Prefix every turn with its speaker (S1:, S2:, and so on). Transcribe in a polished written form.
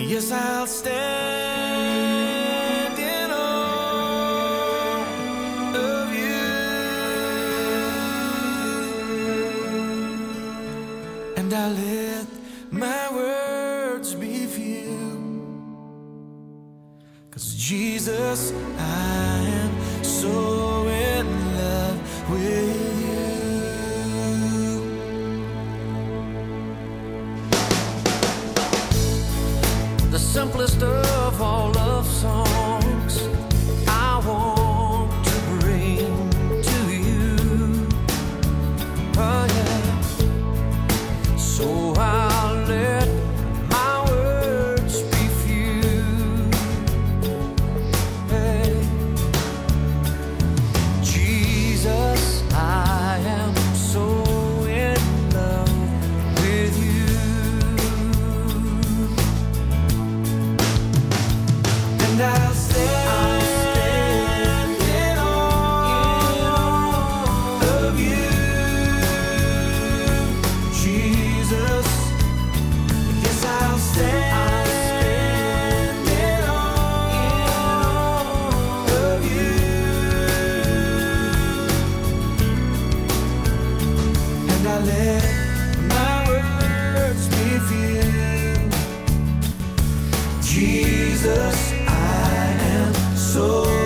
S1: Yes, I'll stand in awe of you, and I'll let my words be few, 'cause Jesus, I am so in love with you. The simplest of all love songs I want to bring to you. Oh yeah. So I'll let my words be few. Hey. Jesus, I am so in love with you. And I'll stand in awe of you, Jesus. Yes, I'll stand in awe of you, and I let my words be few. Jesus, I am so